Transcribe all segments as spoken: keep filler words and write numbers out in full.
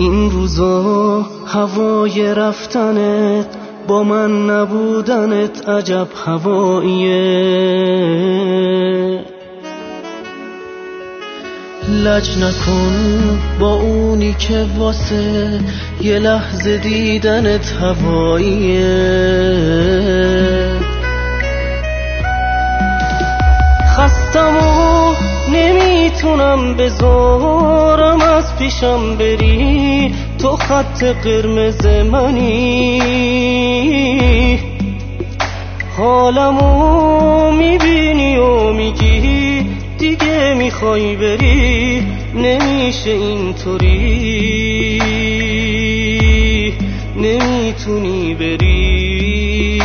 این روزا هوای رفتنت با من نبودنت عجب هواییه. لج نکن با اونی که واسه یه لحظه دیدنت هواییه. خستم و نمیتونم بذارم از پیشم بری، تو خط قرمز منی. حالمو میبینی و میگی دیگه میخوای بری، نمیشه اینطوری، نمیتونی بری،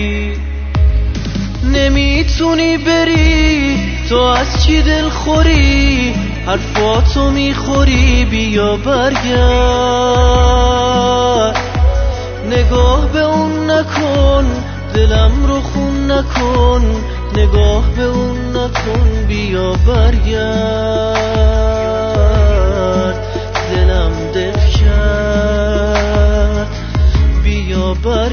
نمیتونی بری. تو از چی دل خوری؟ حرفاتو میخوری، بیا برگرد. نگاه به اون نکن، دلم رو خون نکن، نگاه به اون نکن، بیا برگرد. دلم دق کرد، بیا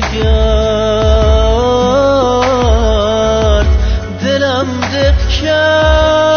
برگرد. دلم دق کرد.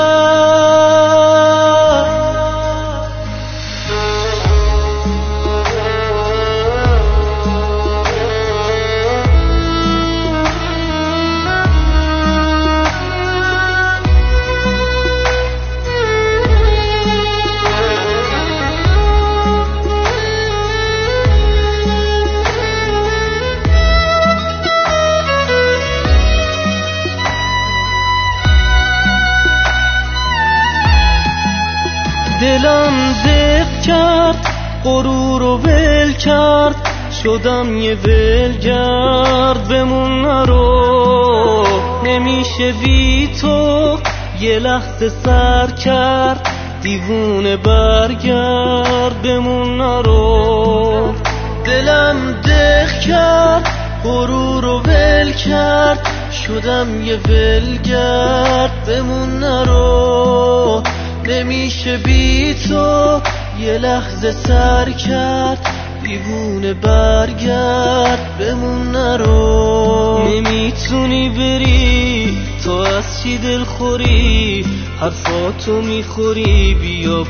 دلم دق کرد، غرور و ول کرد، شدم یه ولگرد. بمون نرو، نمیشه بی تو یه لحظه سر کرد. دیوونه برگرد، بمون نرو. دلم دق کرد، غرور و ول کرد، شدم یه ولگرد. بمون نرو، نمیشه بی تو یه لحظه سر کرد. دیوونه برگرد، بمون نرو. نمیتونی بری، تو از چی دل خوری؟ حرفاتو میخوری، بیا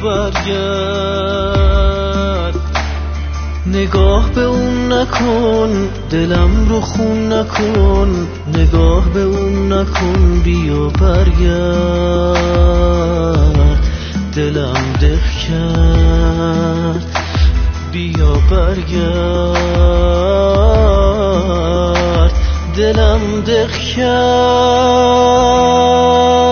برگرد. نگاه به اون نکن، دلم رو خون نکن، نگاه به اون نکن، بیا برگرد. دلم دق کرد، بیا برگرد. دلم دق کرد.